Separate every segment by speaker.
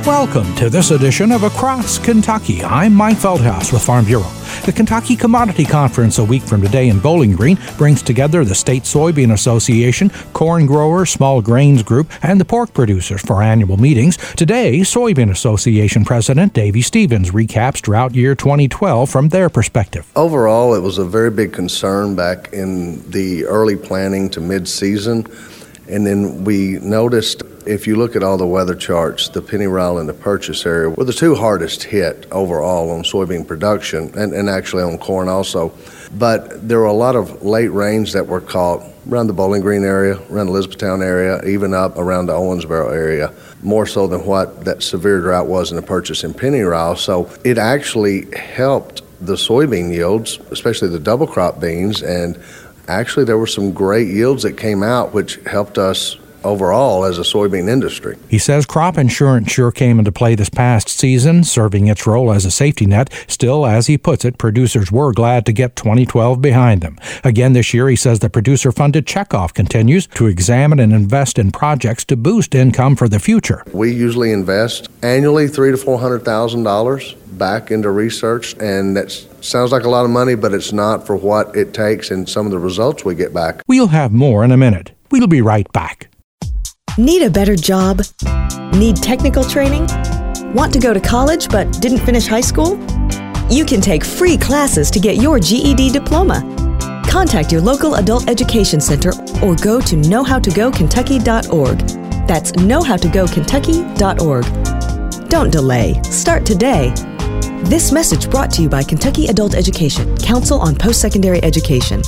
Speaker 1: Welcome to this edition of Across Kentucky. I'm Mike Feldhaus with Farm Bureau. The Kentucky Commodity Conference a week from today in Bowling Green brings together the State Soybean Association, corn growers, small grains group, and the pork producers for annual meetings. Today, Soybean Association President Davy Stevens recaps drought year 2012 from their perspective.
Speaker 2: Overall, it was a very big concern back in the early planning to mid-season. And then we noticed, if you look at all the weather charts, the pennyroyal and the purchase area were the two hardest hit overall on soybean production and actually on corn also. But there were a lot of late rains that were caught around the Bowling Green area, around the Elizabethtown area, even up around the Owensboro area, more so than what that severe drought was in the purchase and pennyroyal. So it actually helped the soybean yields, especially the double crop beans, and actually, there were some great yields that came out, which helped us overall as a soybean industry.
Speaker 1: He says crop insurance sure came into play this past season, serving its role as a safety net. Still, as he puts it, producers were glad to get 2012 behind them. Again this year, he says the producer-funded checkoff continues to examine and invest in projects to boost income for the future.
Speaker 2: We usually invest annually $300,000 to $400,000 back into research, and that sounds like a lot of money, but it's not for what it takes and some of the results we get back.
Speaker 1: We'll have more in a minute. We'll be right back.
Speaker 3: Need a better job? Need technical training? Want to go to college but didn't finish high school? You can take free classes to get your GED diploma. Contact your local adult education center or go to knowhowtogokentucky.org. That's knowhowtogokentucky.org. Don't delay. Start today. This message brought to you by Kentucky Adult Education, Council on Post-Secondary Education.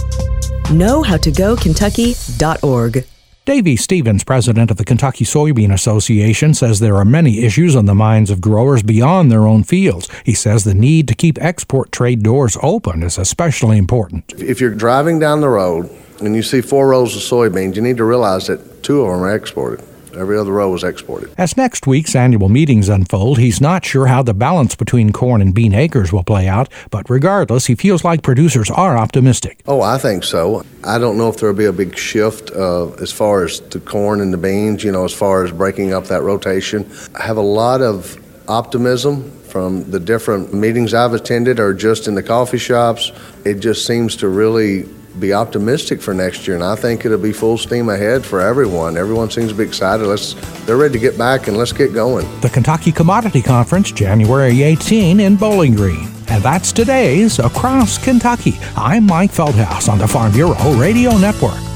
Speaker 3: knowhowtogokentucky.org.
Speaker 1: Davy Stevens, president of the Kentucky Soybean Association, says there are many issues on the minds of growers beyond their own fields. He says the need to keep export trade doors open is especially important.
Speaker 2: If you're driving down the road and you see 4 rows of soybeans, you need to realize that 2 of them are exported. Every other row was exported.
Speaker 1: As next week's annual meetings unfold, he's not sure how the balance between corn and bean acres will play out, but regardless, he feels like producers are optimistic.
Speaker 2: Oh, I think so. I don't know if there'll be a big shift as far as the corn and the beans, as far as breaking up that rotation. I have a lot of optimism from the different meetings I've attended or just in the coffee shops. It just seems to really be optimistic for next year, and I think it'll be full steam ahead for everyone. Everyone seems to be excited. They're ready to get back, and let's get going.
Speaker 1: The Kentucky Commodity Conference, January 18 in Bowling Green. And that's today's Across Kentucky. I'm Mike Feldhaus on the Farm Bureau Radio Network.